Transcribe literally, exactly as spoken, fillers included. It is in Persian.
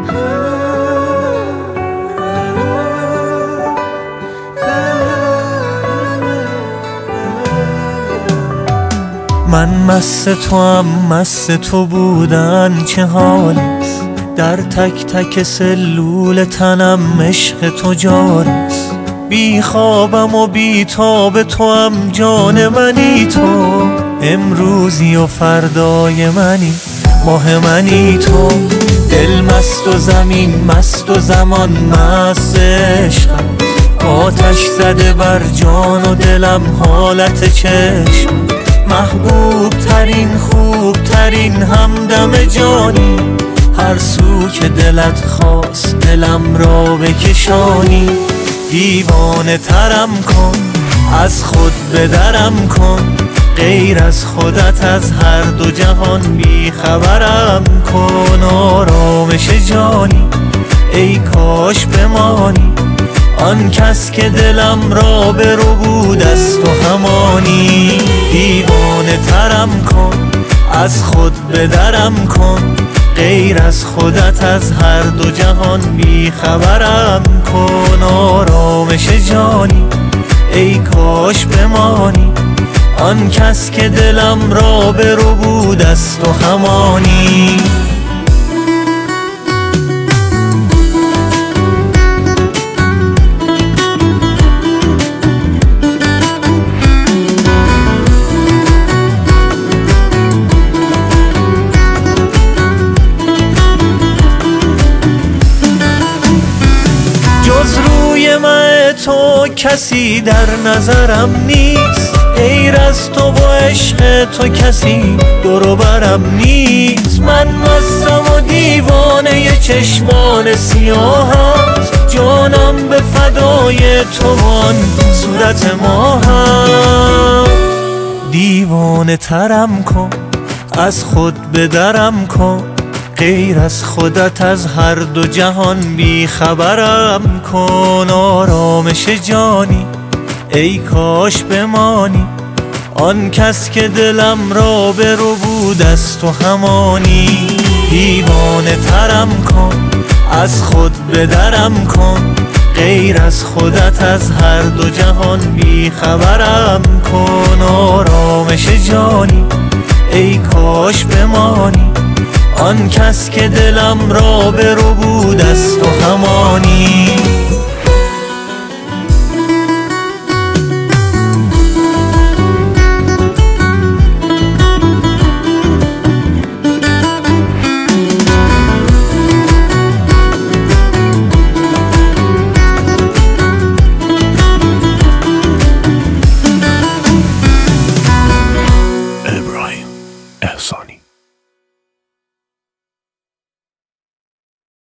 من مست تو هم مست تو بودن چه حالیست، در تک تک سلول تنم عشق تو جاریست. بی خوابم و بی تاب تو هم جان منی، تو امروزی و فردای منی، ماه منی تو. دل مست و زمین مست و زمان مست عشقم، آتش زده بر جان و دلم حالت چشم. محبوب ترین خوب ترین همدم جانی، هر سو که دلت خواست دلم را بکشانی. دیوانه ترم کن از خود بدرم کن، غیر از خودت از هر دو جهان بی خبرم کن. آرامش جانی ای کاش بمانی، آن کس که دلم را برو بود از تو همانی. دیوانه ترم کن از خود بدرم کن، غیر از خودت از هر دو جهان بی خبرم کن. آرامش جانی ای کاش بمانی، آن کس که دلم را برو بود از تو همانی. جز روی مه تو کسی در نظرم نیست، غیر از تو و عشق تو کسی دور و برم نیست. من مستم و دیوانه چشمان سیاهت، جانم به فدای تو آن صورت ماهم. دیوانه ترم کن از خود بدرم کن، غیر از خودت از هر دو جهان بی خبرم کن. آرامش جانی ای کاش بمانی، آن کس که دلم را برو بود از تو همانی. دیوانه ترم کن از خود بدرم کن، غیر از خودت از هر دو جهان بی خبرم کن. آرامش جانی ای کاش بمانی، آن کس که دلم را برو بود از تو همانی. ابراهیم احسان.